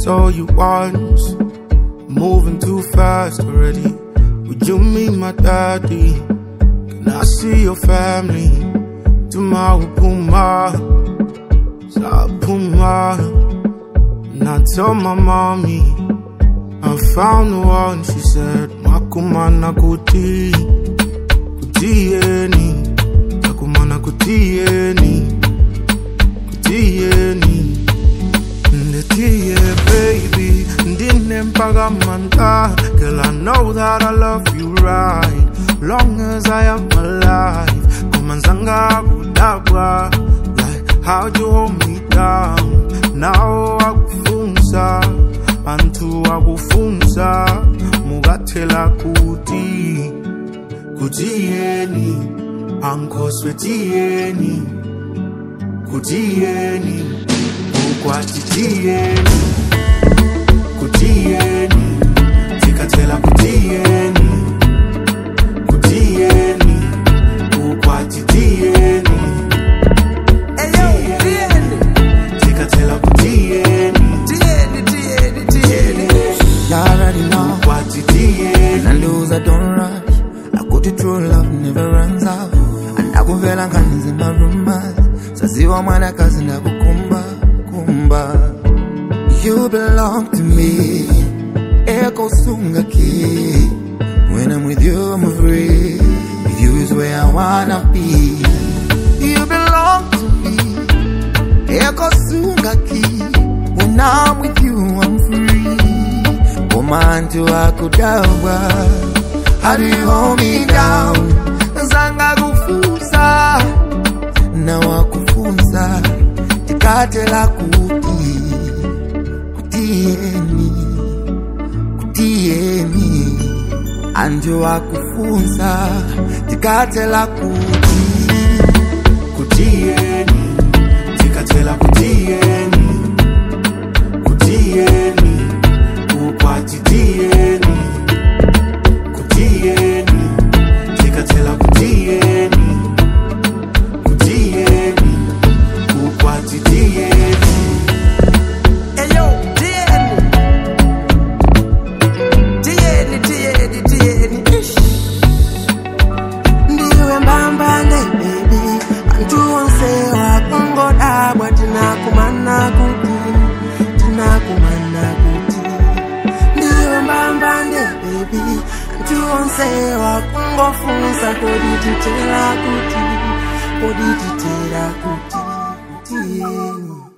saw you once, moving too fast already. Would you meet my daddy? Can I see your family? Tumahupuma, Sapuma. And I told my mommy I found the one. She said, Makumana kuti, kutieni, Takumana kutieni, kutieni. Ndetie baby, ndine mpaga manta. Girl, I know that I love you right, long as I am alive. Kumanzanga kudabwa, like how'd you hold me down? Now akufunza, antu akufunza. Mugatela kuti, kutieni, ankoswetieni, kutieni, ukwatitieni, kutieni, tikatela kutieni, kutieni, ukwatitieni, tikatela kutieni, you already know. When I lose, I don't rush. I go to true love, never runs out. And I go feel like hands in my rumors. So see what man I cause and I go kumba. You belong to me. Eko sunga ki. When I'm with you, I'm free. With you is where I wanna be. You belong to me. Eko sunga ki. When I'm with you, I'm free. Woman to akudawa, how do you hold me down? Zanga kufusa, na wakufunza, tikatela kuti, kutieni, kutieni. Anjo wakufunza, tikatela kuti, kutieni, tikatela kutieni, kutieni, ukwatitieni, kutieni, tikatela kutieni, kutieni, ukwatitieni. Eyo, tieni, ndiwe mbambane baby, antu onse wakungoda bwa tinakumana kuti, tinakumana kuti. Ndiwe mbambane baby, antu onse wakungofunsa kodititela kuti, kodititela kuti, kutieni.